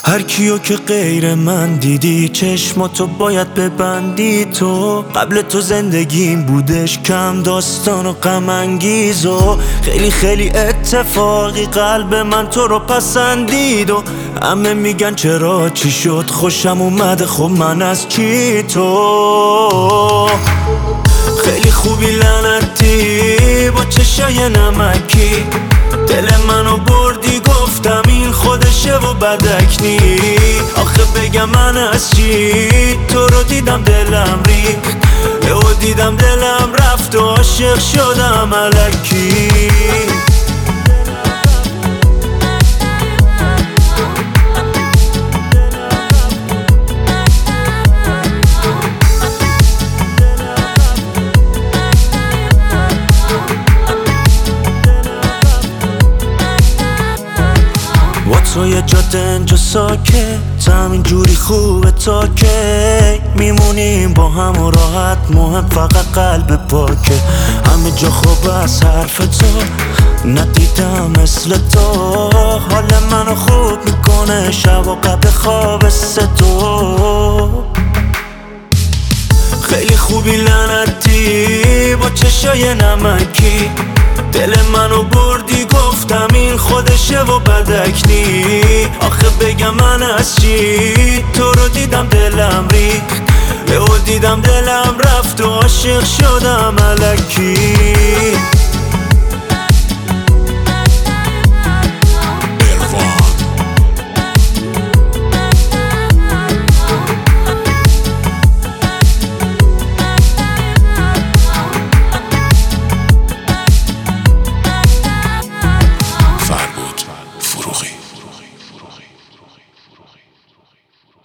هر کیو که غیر من دیدی چشماتو باید ببندی. تو قبل تو زندگیم بودش کم داستان و غم انگیز و خیلی خیلی اتفاقی قلب من تو رو پسندید و همه میگن چرا چی شد خوشم اومده خب من از چی تو خیلی خوبی لعنتی با چشای نمکی دل منو بردی گفتم این خودشه و بدک نی آخه بگم من از چی تو رو دیدم دلم ریخت و دیدم دلم رفت و عاشق شدم الکی تو یه جاده اینجا ساکت همین جوری خوبه تا که میمونیم با هم و راحت مهم فقط قلب پاکه همه جا خوب از حرف تو ندیدم مثل تو حال منو خوب میکنه شب و قبل خواب تو خیلی خوبی لعنتی با چشای نمکی دل منو بردی گفتم این خودشه و بدک نی آخه بگم من از چی تو رو دیدم دلم ریخت و دیدم دلم رفت و عاشق شدم الکی فروغی